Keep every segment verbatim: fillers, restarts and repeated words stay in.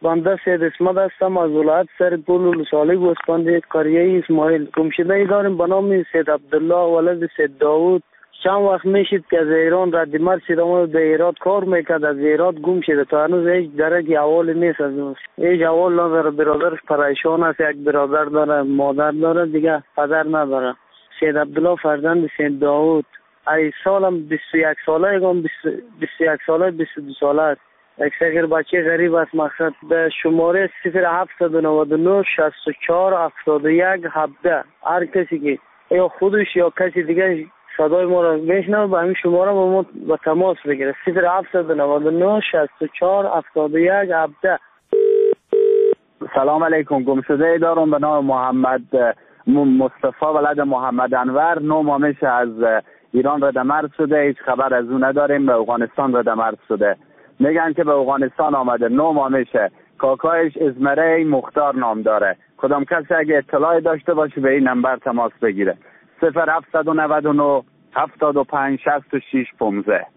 بنده سید اسمت هستم از ولایت سرپل ولسوالی گوسفند قریه اسماعیل. گمشده ای داریم به نام سید عبدالله ولد سید داوود. چند وقت میشید که از ایران رد مرد آمد به ایراد کار میکرد، از ایراد گم شده. تا هنوز هیچ درجه احوالی نیست، از اون هیچ احوال نداره. برادرش پریشان است، یک برادر داره، مادر داره، دیگه پدر نداره. سید عبدالله فرزند سید داوود. ای سالم بیست و یک ساله گم بیست و یک ساله بیست و دو ساله است. یک صغیر بچه غریب است. مقصد به شماره صفر هفتصد و نود و نه شصت و چهار هفتاد و یک هفده هر کسی که یا خودش یا کسی دیگه صدای ما را بشنوه به همین شماره با ما با تماس بگیره. صفر هفتصد و نود و نه شصت و چهار هفتاد و یک هفده. سلام علیکم. گمشده ای دارم به نام محمد مصطفی ولد محمد انور. نو ماه میشه از ایران رد مرد شده، هیچ خبر از اون نداریم. به افغانستان رد مرد شده، میگن که به افغانستان آمده. نو ماه میشه. کاکایش ازمره مختار نام داره. کدام کسی اگه اطلاعی داشته باشه به این نمبر تماس بگیره. صفر هفتصد و نود و نه هفتاد و پنج شصت و شش پانزده.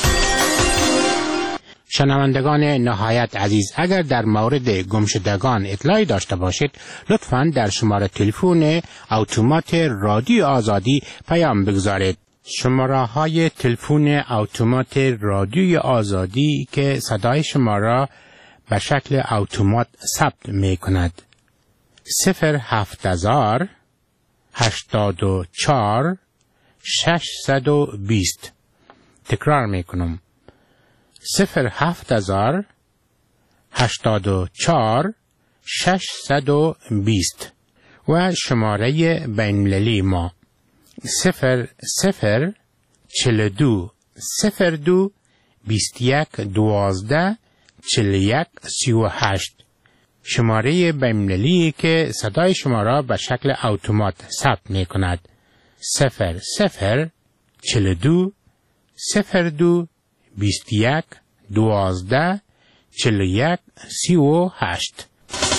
شنوندگان نهایت عزیز، اگر در مورد گمشدگان اطلاعی داشته باشید لطفاً در شماره تلفن اتومات رادیو آزادی پیام بگذارید. شماره های تلفن اتومات رادیو آزادی که صدای شما را به شکل اتومات ثبت می کند: صفر هفت هزار هشتاد و چهار ششصد و بیست. تکرار می کنم: صفر هفت هزار هشتاد و چهار ششصد و بیست. و شماره بین‌المللی ما صفر صفر چهل و دو صفر دو بیست و یک دوازده چهل و یک سی و هشت. شماره بین‌المللی که صدای شما را به شکل اتومات ثبت می کند: صفر صفر چهل و دو صفر دو بیست و یک دوازده چهل و یک سی و هشت.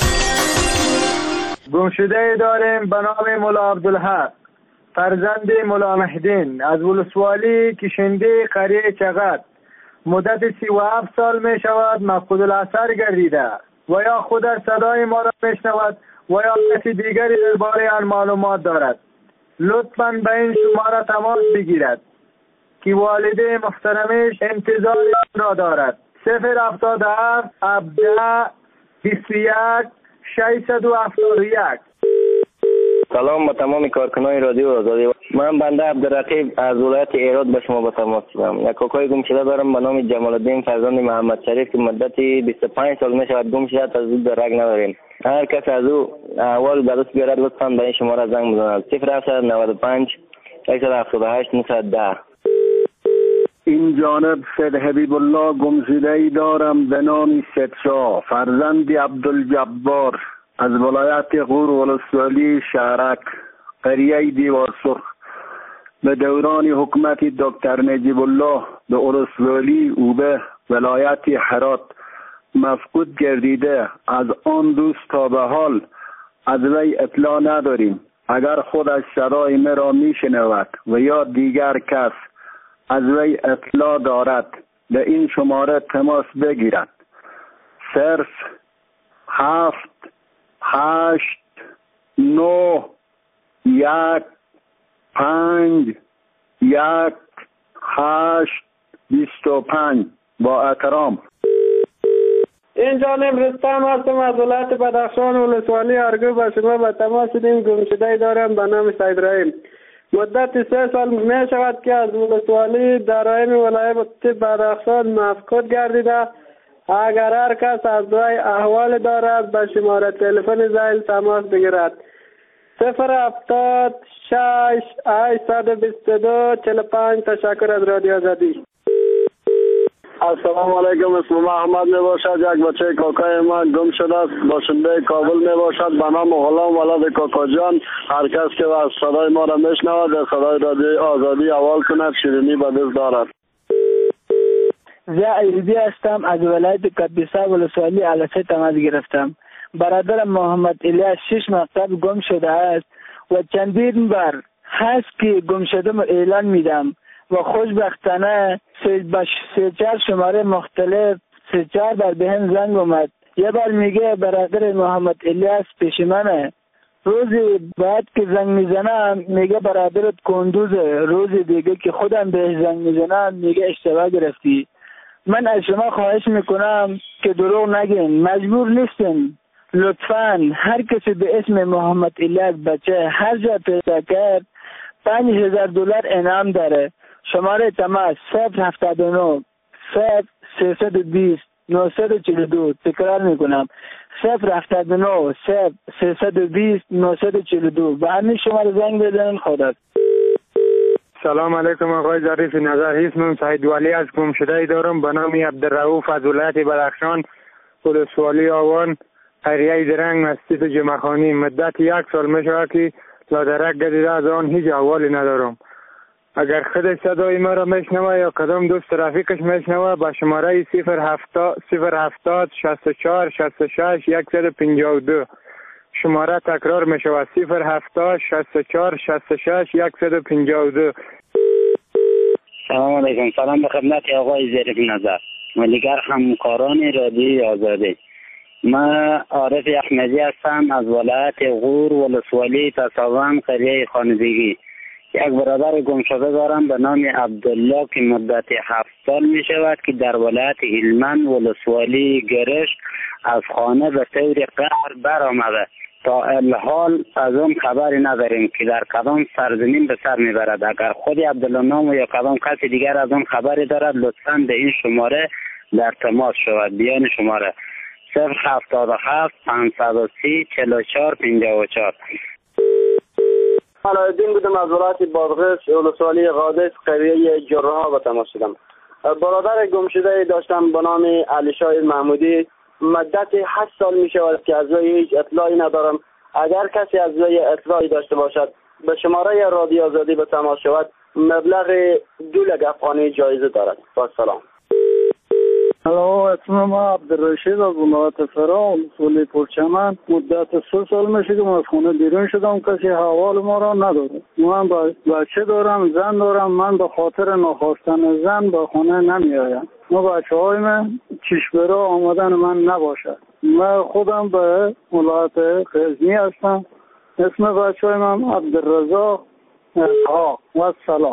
گمشده داریم به نام مولا عبدالحق فرزند مولا مهدین از ولسوالی کشنده قریه چغد. مدت سی و هفت سال می شود مفقود الاثر گردیده و یا خود صدای ما را می شنود و یا کسی دیگری درباره آن معلومات دارد. لطفاً به این شماره تماس بگیرد که والده محترمش انتظار را دارد. صفر هفتاد و هفت هفده بیست و یک ششصد و هفتاد و یک. سلام به تمام کارکنان رادیو آزادی. من بنده عبدالرقیب از ولایت ایراد به شما با تماس شدم. یک کاکای گم شده دارم به نام جمال الدین فرزند محمد شریف که مدتی بیست و پنج سال می شود گم شده، از او درک نداریم. هر کس از او احوال به دست بیارد لطفاً به این شماره زنگ بزند: صفر هفتصد و نود و پنج ششصد و هفتاد و هشت نهصد و ده. این جانب سید حبیب الله گمشده ای دارم به نام سید شاه فرزند عبدالجبار از ولایت غور ولسوالی شهرک قریه دیوار سرخ. به دوران حکومت دکتر نجیب الله به ولسوالی او به ولایت هرات مفقود گردیده. از آن روز تا به حال از وی اطلاع نداریم. اگر خودش صدای مرا میشنود و یا دیگر کس از وی اطلاع دارد به این شماره تماس بگیرد: صرف هفت هشت نه یک پنج یک هشت بیست و پنج. با احترام. این جانب رستم هستم از ولایت بدخشان ولسوالی ارگو با شما به تماس شدیم. گمشده دارم به نام سید ابراهیم. مدت سه سال می شود که از ولسوالی درایم ولایت بدخشان مفقود گردیده. اگر هر کس از وی احوال دارد به شماره تلفن ذیل تماس بگیرد: صفر هفتاد شش هشتصد و بیست و دو چهل و پنج. تشکر از رادیو آزادی. السلام علیکم. اسم احمد می باشد. یک بچه کاکای من گم شده است. باشنده کابل می باشد به نام غلام ولد کاکا جان. هر کس که از صدای ما را میشنود در صدای رادیو آزادی احوال کند. شیرینی به دست دارد. زیا ایزدی هستم از ولایت کبیسا ولسوالی علسه تماس گرفتم. برادر محمد الیاس شش مکتب گم شده است و چندین بار هست که گم شده اعلان میدم و خوشبختانه سه چهار شماره مختلف سه چهار بار به هم زنگ اومد یه بار میگه برادر محمد الیاس پیش منه، روزی بعد که زنگ میزنم میگه برادرت کندوزه، روزی دیگه که خودم بهش زنگ میزنم میگه اشتباه گرفتی. من از شما خواهش میکنم که دروغ نگین، مجبور نیستین. لطفاً هر کسی به اسم محمد الیاس بچه هر جا پیدا کرد پنج هزار دلار انعام داره. شماره تماس صفر هفتاد و نه صفر سیصد و بیست نهصد و چهل و دو. تکرار میکنم صفر هفتاد و نه صفر سیصد و بیست نهصد و چهل و دو. به همین شماره زنگ بزنین. خدا. سلام علیکم آقای ظریف نظر. اسمم سعید ولی از گمشده دارم به نام عبدالرؤوف از ولایت بدخشان، ولسوالی آوان، قریه درنگ، مسجد جمعخانی. مدت یک سال می شود که لادرک گزیده، از آن هیچ احوالی ندارم. اگر خودش صدای ما را میشنوه یا کدام دوست رفیقش میشنوه به شماره صفر هفتاد شصت و چهار شصت و شش صد و پنجاه و دو شماره تکرار می شود صفر هفتاد شصت و چهار شصت و شش صد و پنجاه و دو. سلام علیکم. سلام به خدمت آقای ظریف نظر و دیگر همکاران رادیوی آزادی. من عارف احمدی هستم از ولایت غور، ولسوالی تصاوم، قریه خانزیگی. یک برادر گمشده دارم به نام عبدالله که مدت هفت سال می شود که در ولایت هلمند، ولسوالی گرش از خانه به طور قهر برآمده. تا الحال از اون خبری نداریم که در کدام سرزمین به سر میبرد. اگر خود عبدالله نام یا کدام کسی دیگر از اون خبری دارد لطفاً به این شماره در تماس شود. بیان شماره صفر هفتاد و هفت پانصد و سی چهل و چهار پنجاه و چهار. علایالدین بودم از ولایت بادغیس، ولسوالی قادس، قریه جرها به تماس شدم. برادر گمشده داشتم به نام علیشاه محمودی. مدت هشت سال می شود که از وی هیچ اطلاعی ندارم. اگر کسی از وی اطلاعی داشته باشد به شماره رادیو آزادی به تماس شود. مبلغ دو لک افغانی جایزه دارد. با سلام. الو، اسم ما عبدالرشید از ولایت فرا، ولسوالی پرچمن. مدت سه سال میشه که از خونه بیرون شدم، کسی حوال ما را نداره. من بچه دارم، زن دارم. من به خاطر نخواستن زن به خونه نمی آیم. ما بچه های من چشبرا آمدن من نباشد. من خودم به ولایت غزنی هستم. اسم بچه های من عبدالرزاق اسحاق. و سلام.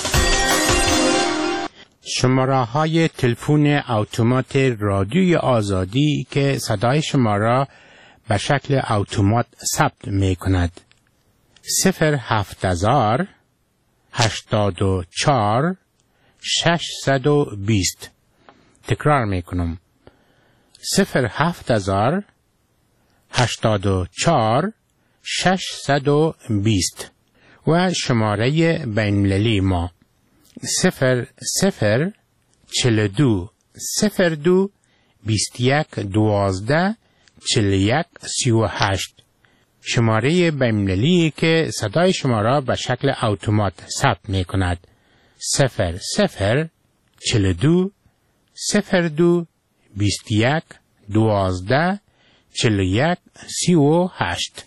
شماره های تلفن اتومات رادیوی آزادی که صدای شما را به شکل اتومات ثبت می کند: صفر هفت هزار هشتاد و چهار ششصد و بیست. تکرار می کنم: صفر هفت هزار هشتاد و چهار ششصد و بیست. و شماره بین‌المللی ما صفر صفر چهل و دو صفر دو بیست و یک دوازده چهل و یک سی و هشت. شماره بین‌المللی که صدای شما را به شکل اتومات ثبت می کند: صفر صفر چهل و دو صفر دو بیست و یک دوازده چهل و یک سی و هشت.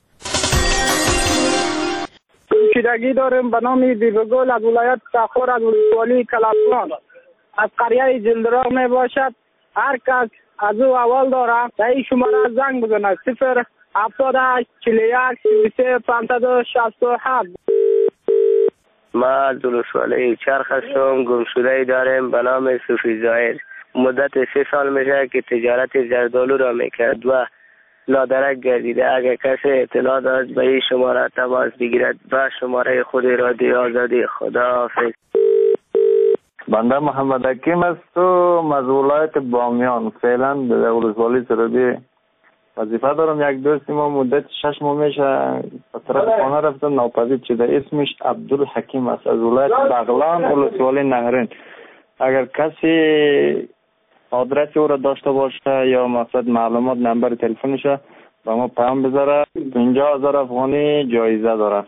گمشدگی داریم به نام بیبگل از ولایت سخور، از ولسوالی کلاسمان، از قریه جلدرا می باشد. هر کس از او اول دارم در این شماره زنگ بزنه: صفر هفتاد و هشت چهل و یک سی و سه پانصد و شصت و هفت. ما از ولسوالی چرخ هستم. گمشده داریم به نام صوفی ظاهر. مدت سه سال میشه که تجارت زردالو را میکرد و لادرک گردیده. اگر کسی اطلاع داشت به این شماره تماس بگیرد. و شماره خود رادیو آزادی. خداحافظ. بنده محمد حکیم است و از ولایت بامیان. فعلا در ولسوالی سرودی وظیفه دارم. یک دوستی ما مدت شش ماه میشه به طرف خانه رفتن، ناپدید شده. اسمش عبدالحکیم است از ولایت بغلان، ولسوالی نهرین. اگر کسی آدرس او را داشته باشه یا مقصد معلومات نمبر تلفنش با ما پیام بذاره. پنجاه هزار افغانی جایزه داره.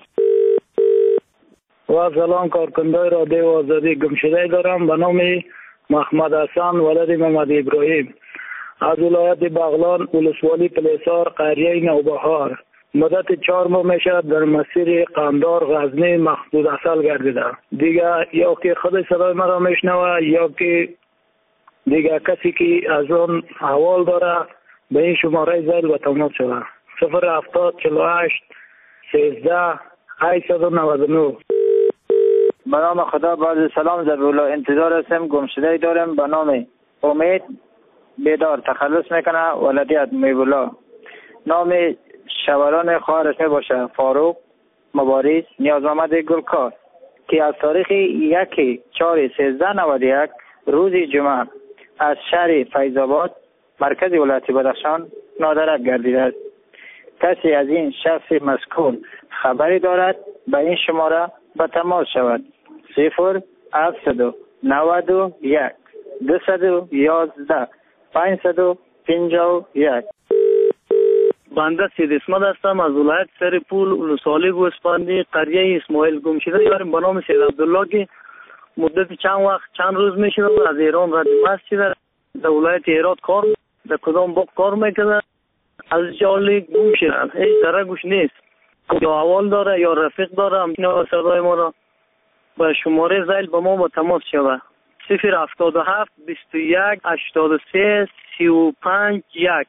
و سلام کارکنده رادیو آزادی. گمشده دارم به نام محمد حسن ولد محمد ابراهیم از ولایت بغلان، ولسوالی پلیسار، قریه نوبهار. مدت چهار ماه میشه در مسیر قندار غزنی محدود اصل گردیده. دیگه یا که خود صدای مرا میشنوه یا که دیگه کسی که از اون حوال داره به این شماره زیل و تماس شده. صفر هفتاد چهل و هشت سیزده هشتصد و نود و نه. به نام خدا. بعد سلام زبیولا، انتظار هستم. گمشده دارم به نام امید بیدار، تخلص میکنه ولدیت میبولا. نام شوران خواهرش می باشه فاروق مبارز نیاز محمد گلکار که از تاریخ یک چهار سیزده نود و یک روز جمعه از شهر فیض‌آباد مرکز ولایت بدخشان نادرک گردیده است. کسی از این شخص مذکور خبری دارد به این شماره به تماس شود. صفر هفتصد و نود و یک دویست و یازده پانصد و پنجاه و یک. بنده سید اسمت هستم از ولایت سرپول ولسوالی گوسفندی قریه اسماعیل. گمشده داریم به نام سید عبدالله که مدت چند وقت چند روز میشه از ایران رد مسجد در ولایت هرات کار در کدام باغ کار میکنه. از جالی گم شده، هیچ درگوش نیست. یا اول داره یا رفیق داره. همین صدای ما را به شماره زیل به ما با تماس شود. صفر هفتاد و هفت بیست و یک هشتاد و سه سی و پنج یک.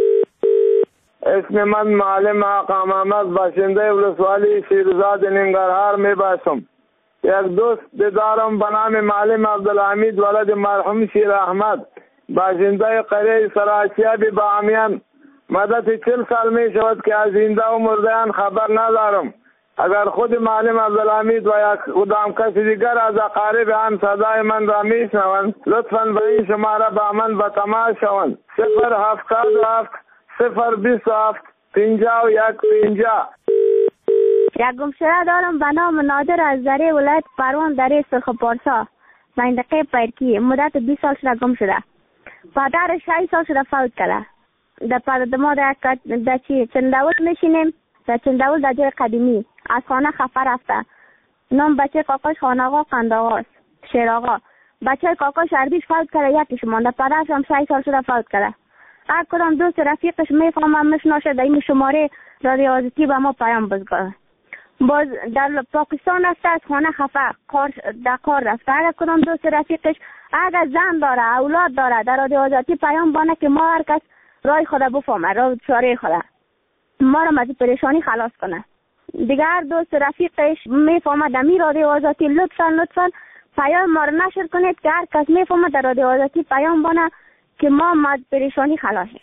اسم من معلم آقا محمد باشنده ولسوالی شیرزاد ننگرهار می باشم. یک دوست دارم به نام معلم عبدالحمید ولد مرحوم شیر احمد باشنده قریه سراشیابی بامیان. مدت چل سال می شود که از زنده و مردهان خبر ندارم. اگر خود معلم عبدالحمید و یک کدام کسی دیگر از اقارب آن صدای من را می شنوند لطفاً به این شماره با من به تماس شوند. صفر هفتاد و هفت صفر بیست و هفت پنجاه و یک پنجاه. یک گمشده دارم به نام نادر از دره ولایت پروان دره سرخ پارسا منطقه پیرکی. مدت بیست سال شده گم شده. پدرش شش سال شده فوت کرده. در پدر ما در چی چنداول میشینیم در چنداول در جای قدیمی. از خانه خفه رفته. نام بچه کاکاش خان آقا قند آقاست شیر آقا. بچه کاکاش عربیش فوت کرده یکیش مانده. پدرش هم شش سال شده فوت کرده. هر کدام دوست رفیقش میفهمم میشناسه در این شماره رادیو آزادی به ما پیام بزنه. باز در پاکستان رفته از خانه خفه کار در کار رفته. هر کدام دوست رفیقش اگر زن داره اولاد داره در رادیو آزادی پیام بانه که ما هر کس رای خدا بفهمه راه چاره خدا ما را از پریشانی خلاص کنه. دیگر دوست رفیقش میفهمه در می رادیو آزادی لطفا لطفا پیام ما را نشر کنید که هر کس میفهمه در رادیو آزادی پیام بانه که ما از پریشانی خلاصیم.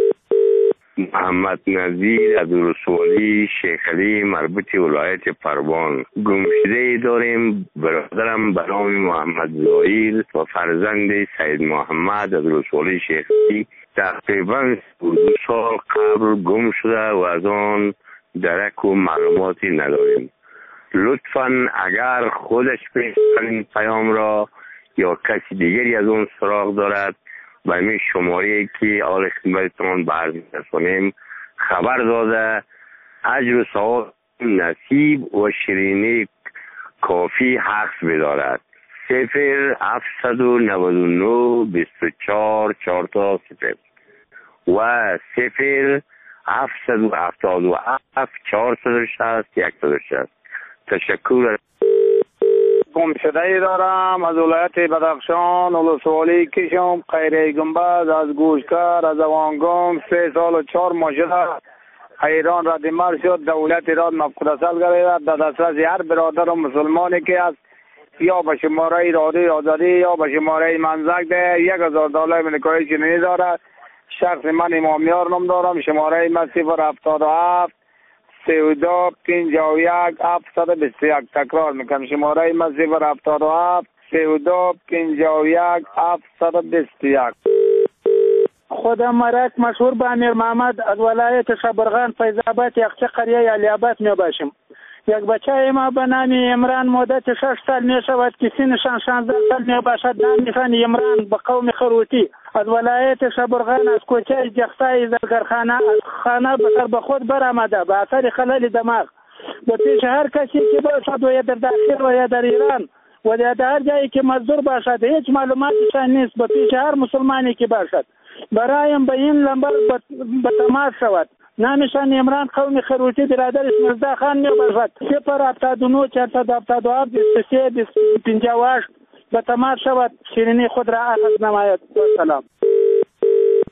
محمد نظیر از ولسوالی شیخ علی مربوط ولایت پروان. گمشده داریم برادرم به نام محمد زایل و فرزند سید محمد از ولسوالی شیخ علی تقریبا دو سال قبل گم شده و از آن درک و معلوماتی نداریم. لطفاً اگر خودش این پیام را یا کسی دیگری از اون سراغ دارد و این شماره که آل خدمتتان برز می‌رسانیم خبر داده اجر و ثواب نصیب و شیرینی کافی حق بدارد. صفر هفتصد و نود و نه بیست و چهار چهار تا صفر و صفر هفتصد و هفتاد و هفت چهارصد و شصت صد و شصت. تشکر. گمشده ای دارم از ولایت بدخشان ولسوالی کشم قیره گنبد از گوشکر از اوانگام سه سال و چهار ماه شده ایران رد مرز شد. دولت ایران مفقود اصل گردید. در دسترس هر برادر و مسلمانی که است یا به شماره رادیو آزادی یا به شماره منزک ده یک هزار دلار امریکایی چینی دارد. شخص من امامیار نام دارم. شماره من صفر هفتاد و هفت سی و دو پنجاه و یک هفتصد و بیست و یک. تکرار میکنم شماره من صفر هفتاد و هفت سی و دو پنجاه و یک هفتصد و بیست و یک. خودم مرک مشهور به امیر محمد از ولایت شبرغان فیض‌آباد یخچه قریه علی‌آباد می باشم. یک بچه ما به نام عمران مدت شش سال می شود که سنشان شانزده سال می باشد. نامشان عمران به قوم خروتی از ولایت شبرغان از کوچه جخصای زرگرخانه از خانه بسر به خود برآمده به اثر خلل دماغ. به پیش هر کسی که باشد و یا در داخل و یا در ایران و یا در هر جایی که مزدور باشد هیچ معلوماتشان نیست. به پیش هر مسلمانی که باشد برایم به این لمبر به تماس شود. نامشان عمران قوم خروتی برادرش مرزا خان می باشد. صفر هفتاد و نه چهارصد و هفتاد و هفت بیست و سه بیست و پنجاه و هشت به تماس شود. شیرینی خود را اخذ نماید. و سلام.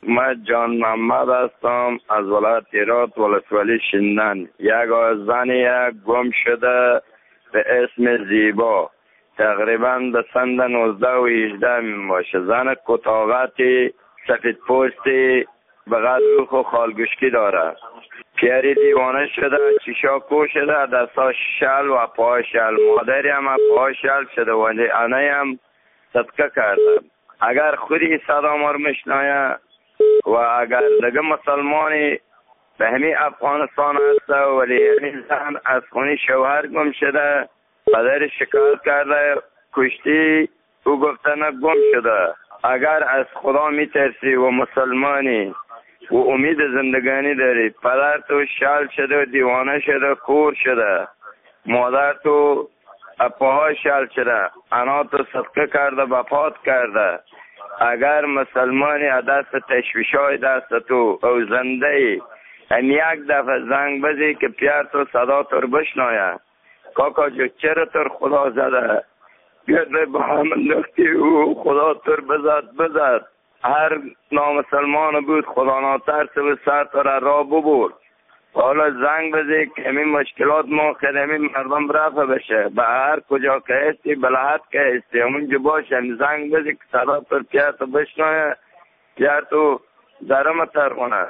من جان محمد هستم از ولایت هرات ولسوالی شندن. یک زن یک گم شده به اسم زیبا تقریبا به سند نوزده و هجده می باشه. زن کتاغتی سفید پوستی به قد روخ و خالگوشکی داره. پیری دیوانه شده، چیشا کو شده، دستا شل و پا شل. مادری هم پا شل شده و انه هم صدقه کرده. اگر خودی صدا مار مشنایه و اگر دیگه مسلمانی به همین افغانستان هست ولی همین زن از خونی شوهر گم شده، پدر شکایت کرده کشتی، او گفته نه گم شده. اگر از خدا میترسی و مسلمانی و امید زندگانی داری، پدر تو شل شده و دیوانه شده، کور شده، مادر تو اپاها شل شده، انا تو صدقه کرده وفات کرده. اگر مسلمانی دست تشویشای دست تو او زنده ای، هم یک دفعه زنگ بزی که پیار تو صدا تو رو بشنایه. کاکا جو چرا تو خدا زده؟ بیاده به هم نختی او خدا تو رو بزد بزد. هر نامسلمان بود خدا ناترس به سر تو را ببرد. حالا زنگ بزی که همین مشکلات ما خیلی همین مردم رفع بشه. به هر کجا که هستی بلحت که هستی همونجا باشه، همین زنگ بزی که صدا پر پیار تو بشنایه، پیار تو درم ترخونه.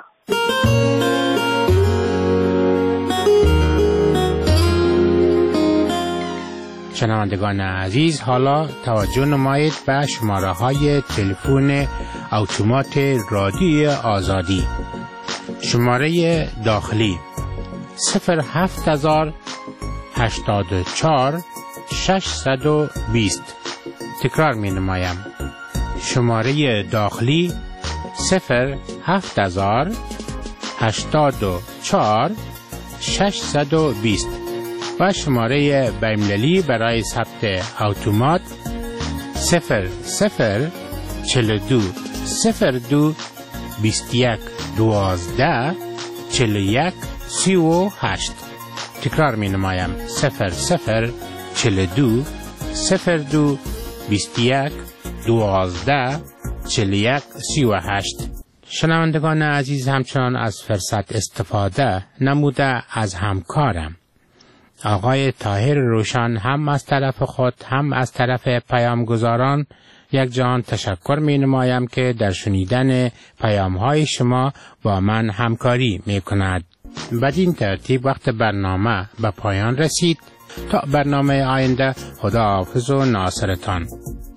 شنوندگان عزیز، حالا توجه نمایید به شماره های تلفن اتومات رادیوی آزادی. شماره داخلی صفر هفت هزار هشتاد و چهار ششصد و بیست. تکرار می نمایم. شماره داخلی صفر هفت هزار هشتاد و چهار ششصد و بیست و شماره بین‌المللی برای ثبت اتومات صفر صفر چهل و دو صفر دو بیست و یک دوازده چهل و یک سی و هشت. تکرار می نمایم. صفر صفر چهل و دو صفر دو بیست و یک دوازده چهل و یک سی و هشت. شنوندگان عزیز، همچنان از فرصت استفاده نموده از همکارم آقای طاهر روشن هم از طرف خود هم از طرف پیامگزاران یک جان تشکر می نمایم که در شنیدن پیام های شما با من همکاری می کند. بدین ترتیب وقت برنامه به پایان رسید. تا برنامه آینده، خداحافظ و ناصرتان.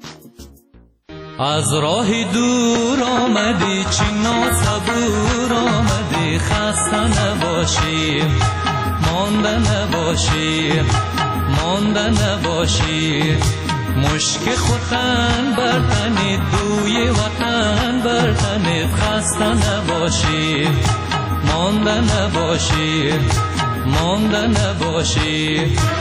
از راه دور آمدی چی ناصبور آمدی، خسته نباشی مانده نباشی مانده نباشی. مشک خوتن برتنید دوی وطن برتنید، خسته نباشی مانده نباشی مانده نباشی.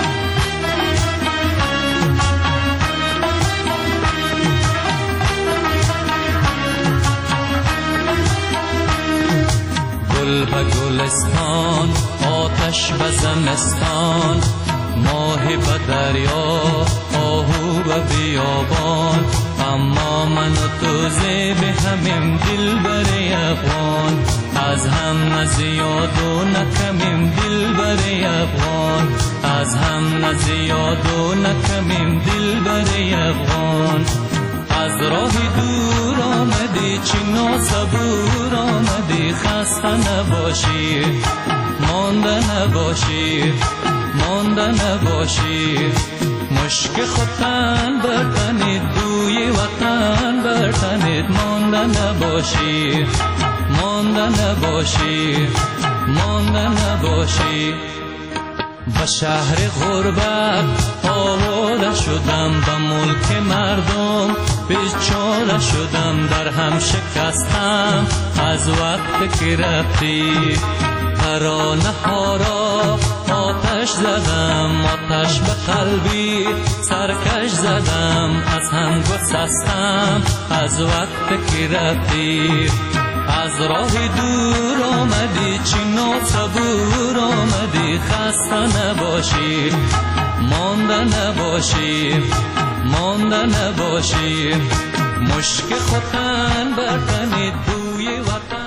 گل به گلستان آتش به زمستان، ماه به دریا آهو به بیابان. اما من و تو زیب همیم دل بر افغان، از هم نزیاد و نکمیم دل بر افغان، از هم نزیاد و نکمیم دل بر افغان. از راه دور آمدی چی ناصبور آمدی، خسته نباشی مانده نباشی مانده نباشی. مشک خوتن برتنید دوی وطن برتنید، مانده نباشی مانده نباشی مانده نباشی. به شهر غربت آواره شدم، به ملک مردم بیچاره شدم. در هم شکستم از وقت که رفتی، ترانه ها را آتش زدم، آتش به قلبی سرکش زدم. از هم گسستم از وقت که رفتی. از راه دور آمدی چی ناصبور آمدی، خسته نباشی مانده نباشی مانده نباشی. مشک خوتن برتنید دوی وطن